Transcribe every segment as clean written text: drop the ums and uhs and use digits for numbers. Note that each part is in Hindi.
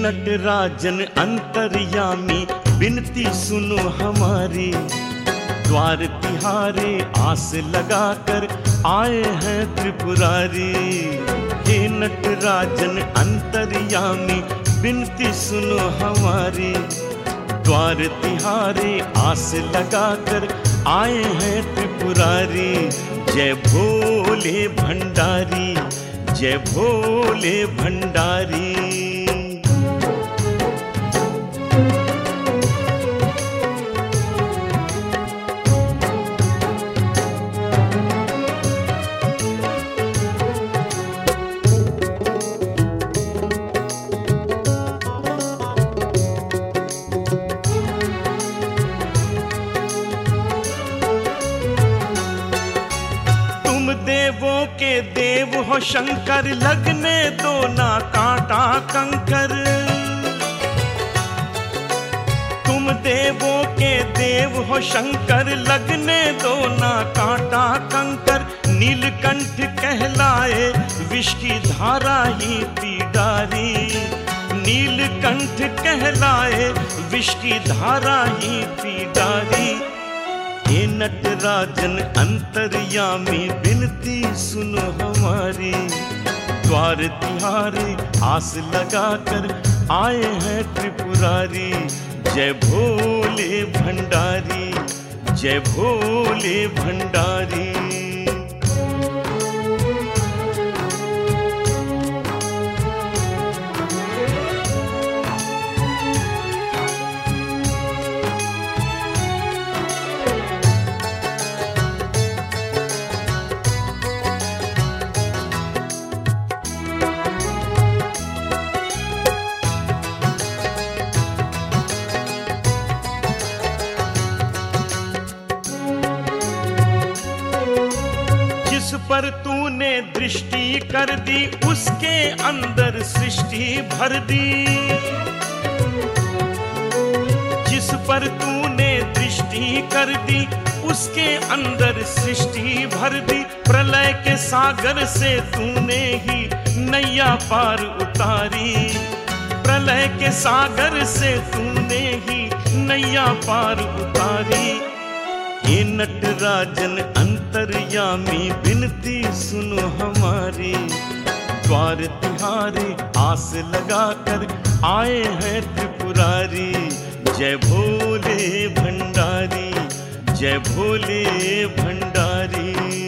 नटराजन अंतर्यामी बिनती सुनो हमारी, द्वार तिहारे आस लगाकर आए हैं त्रिपुरारी। हे नटराजन अंतर्यामी बिनती सुनो हमारी, द्वार तिहारे आस लगाकर आए हैं त्रिपुरारी। जय भोले भंडारी, जय भोले भंडारी। देवों के देव हो शंकर, लगने दो ना कांटा कंकर। तुम देवों के देव हो शंकर, लगने दो ना कांटा कंकर। नीलकंठ कहलाए विष की धारा ही पी डारी, नीलकंठ कहलाए विष की धारा ही पी डारी। हे नटराजन अंतर्यामी बिनती सुनो हमारी, द्वार तिहारे आस लगाकर आए हैं त्रिपुरारी। जय भोले भंडारी, जय भोले भंडारी। जिस पर तूने दृष्टि कर दी, उसके अंदर सृष्टि भर दी। जिस पर तूने दृष्टि कर दी, उसके अंदर सृष्टि भर दी। प्रलय के सागर से तूने ही नैया पार उतारी, प्रलय के सागर से तूने ही नैया पार उतारी। हे नटराजन अंतर्यामी बिनती सुनो हमारी, द्वार तिहारे आस लगाकर आए हैं त्रिपुरारी। जय भोले भंडारी, जय भोले भंडारी।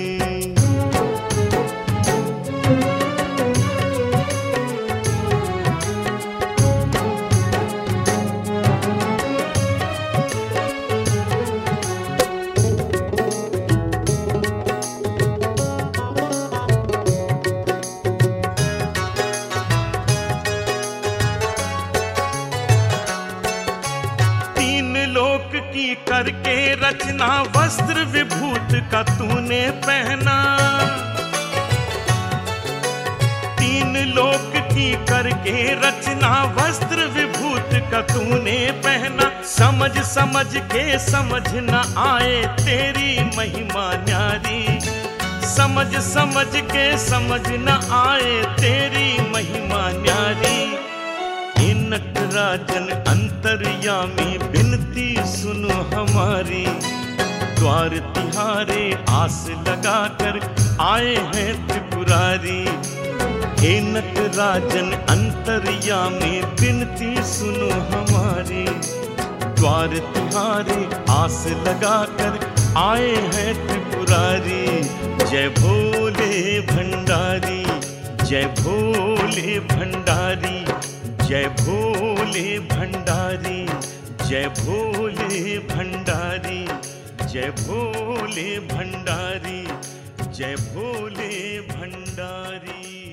की करके रचना, वस्त्र विभूत का तूने पहना। तीन लोक की करके रचना, वस्त्र विभूत का तूने पहना। समझ समझ के समझ न आए तेरी महिमा न्यारी, समझ समझ के समझ न आए तेरी महिमा न्यारी। हे नटराजन अंतर्यामी बिनती सुनो हमारी, द्वार तिहारे आस लगाकर आए हैं त्रिपुरारी। हे नटराजन अंतर्यामी बिनती सुनो हमारी, द्वार तिहारे आस लगाकर आए हैं त्रिपुरारी। जय भोले भंडारी, जय भोले भंडारी, जय भोले भंडारी, जय भोले भंडारी, जय भोले भंडारी, जय भोले भंडारी।